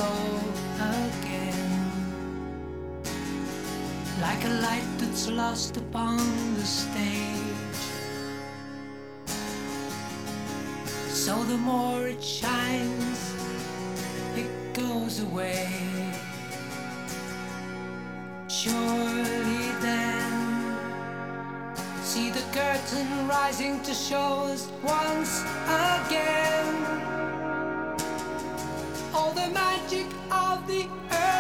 glow again, like a light that's lost upon the stage. So the more it shines, it goes away. Surely then, see the curtain rising to show us once again all the magic of the earth.